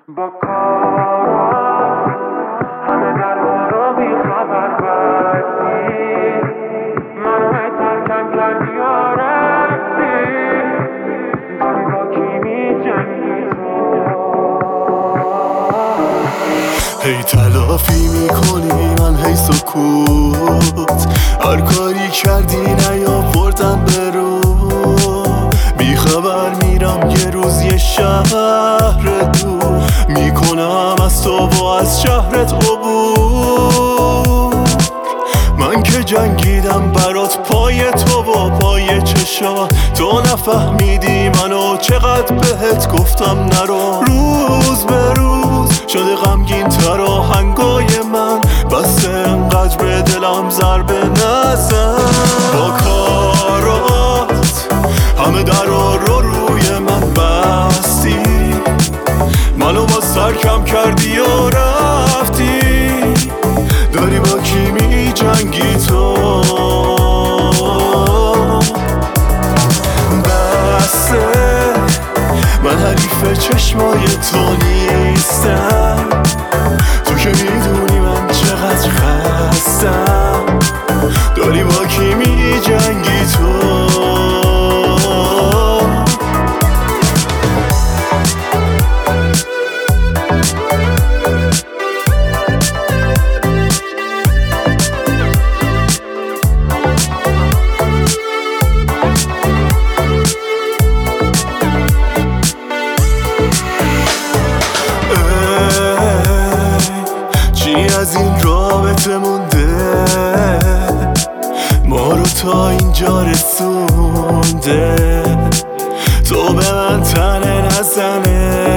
با کارات همه درها رو بیخبر بستی، منو ترکم کردی و رفتی، داری با کی می‌جنگی تو؟ هی تلافی میکنی من هی سکوت، هر کاری کردی نیاوردم برو، بیخبر میرم یه روز یه شهر دور، میکنم از تو و از شهرت عبور. من که جنگیدم برات پای تو و پای چشات، تو نفهمیدی منو چقدر بهت گفتم نرو. روز به روز شده غمگین تر آهنگای من، بس انقدر به دلم ضربه نزن. با کارات همه درا رو روی من بستی، منو با سر کم کردی و رفتی، داری با کی می جنگی تو؟ بسه من حریف چشمای تو نیستم، تو که میدونی من چقدر خستم، داری با کی می جنگی تو؟ از این رابطه مونده ما رو تا اینجا رسونده، تو به من تنه نزنه.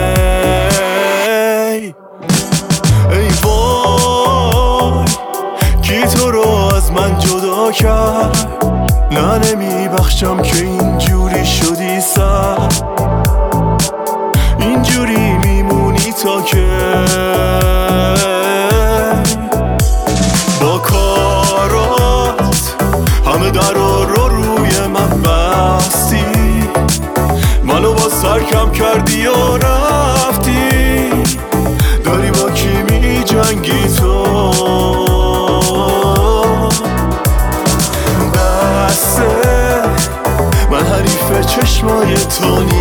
ای وای کی تو رو از من جدا کرد، نه نمیبخشم که اینجوری شدی سر، اینجوری میمونی تا که با کارات همه درا رو روی من بستی، منو با سر کم کردی و رفتی، داری با کی می جنگی تو؟ بسه من حریف چشمای تو